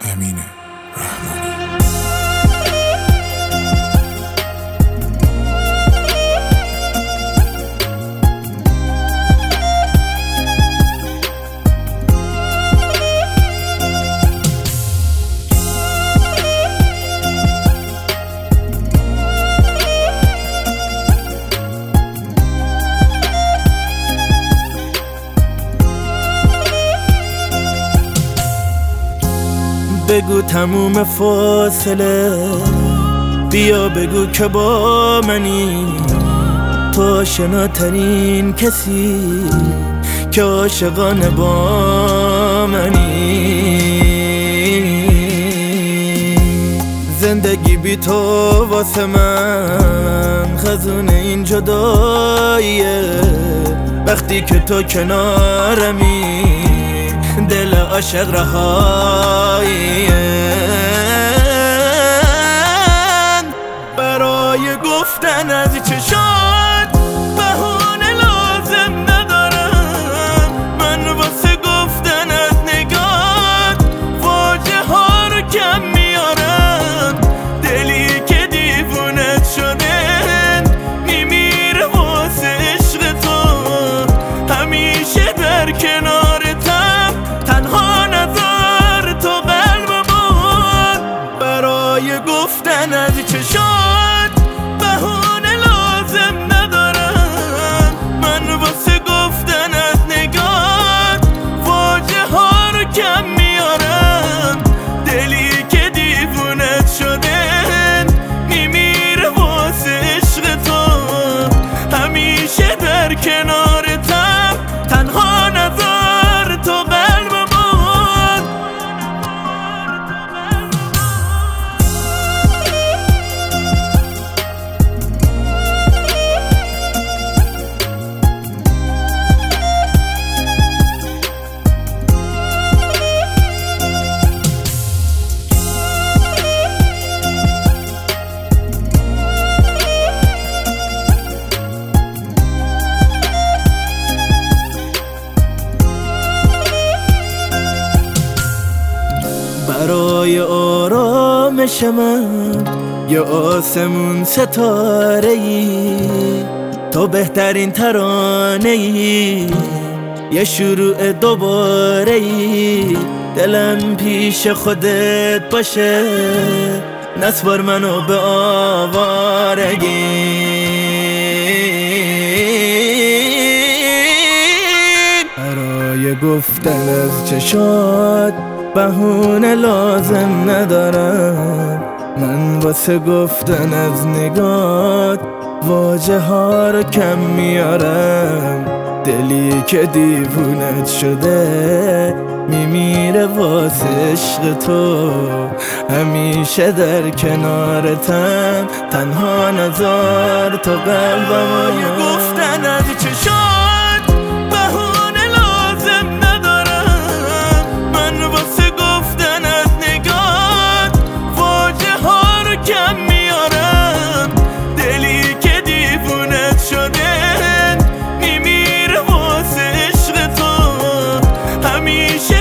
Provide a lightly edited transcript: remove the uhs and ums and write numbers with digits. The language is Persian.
امین رحمانی. بگو تموم فاصله، بیا بگو که با منی، تو آشناترین کسی که عاشقانه با منی. زندگی بی تو واسه من خزون این جداییه، وقتی که تو کنارمی دل عاشق رهاییه. برای گفتن از چشات بهونه لازم ندارم، من واسه گفتن از نگات واژه ها رو کم میارم. دلی که دیوونت شده میمیره واسه عشق تو، همیشه در کنارتم تنها نذار تو قلبمون. برای گفتن از چشات بهونه لازم ندارم، من واسه گفتن از نگات واژه ها رو کم میارم. دلی که دیوونت شده میمیره واسه عشق تو، همیشه در کنارتم تنها نذار تو قلبمون. برای آرامش من یا آسمون ستاره‌ای، تو بهترین ترانه‌ای، یه شروع دوباره‌ای. دلم پیش خودت باشه، نسپار منو به آوارگی. برای گفتن از چشات بهونه لازم ندارم، من واسه گفتن از نگات واژه ها رو کم میارم. دلی که دیوونت شده میمیره واسه عشق تو، همیشه در کنارتم تنها نذار تو قلبم. گفتن از چشات بهونه لازم ندارم، من واسه گفتن از نگات واژه ها رو کم میارم. دلی که دیوونت شده میمیره واسه عشق تو، همیشه